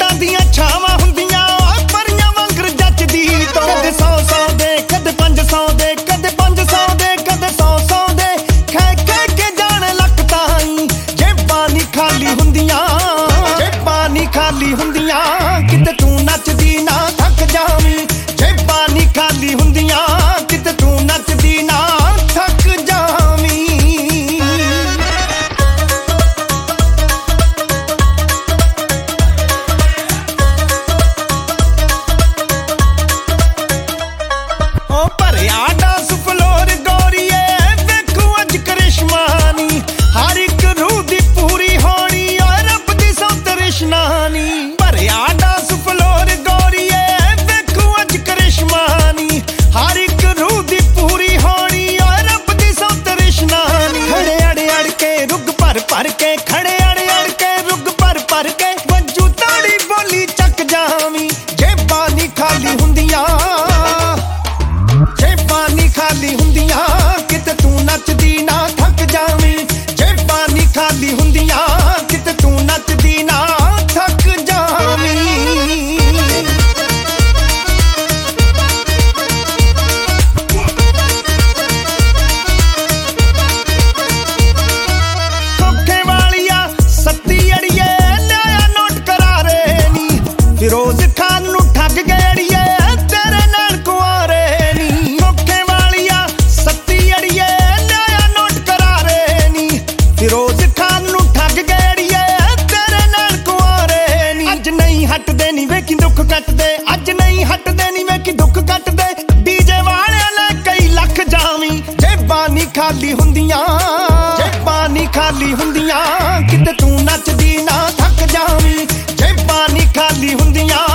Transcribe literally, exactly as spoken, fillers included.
ਫੁੱਲਾਂ ਦੀਆਂ ਛਾਵਾਂ ਹੁੰਦੀਆਂ ਪਰੀਆਂ ਵਾਂਗਰ ਜੱਚਦੀ ਤੋਂ ਕਦੇ ਸੌ ਸੌ ਦੇ ਕਦੇ ਪੰਜ ਸੌ ਦੇ ਕਦੇ ਪੰਜ ਸੌ ਦੇ ਕਦੇ ਸੌ ਸੌ ਦੇ ਖੈ ਖੈ ਕੇ ਜਾਣ ਲੱਕ ਤਾਈਂ ਜੇਬਾਂ ਨੀ ਖਾਲੀ ਹੁੰਦੀਆਂ ਜੇਬਾਂ ਨੀ ਖਾਲੀ ਹੁੰਦੀਆਂ ਕਿਤੇ ਤੂੰ ਨੱਚਦੀ ਨਾ ਥੱਕ ਜਾਵੀਂ ਜੇਬਾਂ ਨੀ ਖਾਲੀ ਹੁੰਦੀਆਂ ਕਿਤੇ ਤੂੰ ਨੱਚਦੀ ਨਾ ਥੱਕ ਜਾਵੀਂ ਉਹ ਭਰਿਆ ਡਾਂਸ ਫਲੋਰ ਗੋਰੀਏ ਵੇਖੂ ਅੱਜ ਕਰਿਸ਼ਮਾ ਨੀ ਹਰ ਇੱਕ ਰੂਹ ਦੀ ਪੂਰੀ ਹੋਣੀ ਆ ਰੱਬ ਦੀ ਸੌ ਤ੍ਰਿਸ਼ਨਾ ਨੀ ਭਰਿਆ ਡਾਂਸ ਫਲੋਰ ਗੋਰੀਏ ਵੇਖੂ ਅੱਜ ਕਰਿਸ਼ਮਾ ਨੀ ਹਰ ਇੱਕ ਰੂਹ ਦੀ ਪੂਰੀ ਹੋਣੀ ਆ ਰੱਬ ਦੀ ਸੌ ਤ੍ਰਿਸ਼ਨਾ ਨੀ ਖੜੇ ਅੜ ਅੜ ਕੇ ਰੁੱਗ ਭਰ ਭਰ ਕੇ ਖੜੇ ਅੜ ਅੜ ਕੇ ਰੁੱਗ ਭਰ ਭਰ ਕੇ ਵੱਜੂ ਤਾੜੀ ਬੋਲੀ ਚੱਕ ਜਾਵੀਂ ਜੇਬਾਂ ਨੀ ਖਾਲੀ ਹੁੰਦੀਆਂ ਜੇਬਾਂ ਨੀ ਖਾਲੀ ਹੁੰਦੀਆਂ ਕਿਤੇ ਤੂੰ ਨੱਚਦੀ ਨਾ ਥੱਕ ਜਾਵੀਂ ਜੇਬਾਂ ਨੀ ਖਾਲੀ ਹੁੰਦੀਆਂ ਕਿਤੇ ਤੂੰ ਨੱਚਦੀ ਨਾ ਥੱਕ ਜਾਵੀਂ ਕੋਕੇ ਵਾਲੀਆ ਸੱਤੀ ਅੜੀਏ ਲਿਆਇਆ ਨੋਟ ਕਰਾਰੇ ਨੀ ਫਿਰੋਜ਼ ਖਾਨ ਨੂੰ ਠੱਗ ਗਏ ਅੜੀਏ ਤੇਰੇ ਨਾਲ ਕੁਆਰੇ ਨੀ ਕੋਕੇ ਵਾਲੀਆ ਸੱਤੀ ਅੜੀਏ ਲਿਆਇਆ ਨੋਟ ਕਰਾਰੇ ਨੀ ਫਿਰੋਜ਼ ਖਾਨ ਨੂੰ ਠੱਗ ਗਏ ਅੜੀਏ ਤੇਰੇ ਨਾਲ ਕੁਆਰੇ ਨੀ ਅੱਜ ਨਹੀਂ ਹਟਦੇ ਨੀ ਵੇਖੀ ਦੁੱਖ ਕੱਟਦੇ ਅੱਜ ਨਹੀਂ ਹਟਦੇ ਨੀ ਵੇਖੀ ਦੁੱਖ ਕੱਟਦੇ ਡੀਜੇ ਵਾਲਿਆਂ ਲੈ ਕਈ ਲੱਖ ਜਾਵੀਂ ਜੇਬਾਂ ਨੀ ਖਾਲੀ ਹੁੰਦੀਆਂ ਜੇਬਾਂ ਨੀ ਖਾਲੀ ਹੁੰਦੀਆਂ ਕਿਤੇ ਤੂੰ ਨੱਚਦੀ ਨਾ ਥੱਕ ਜਾਵੀਂ ਜੇਬਾਂ ਨੀ ਖਾਲੀ ਹੁੰਦੀਆਂ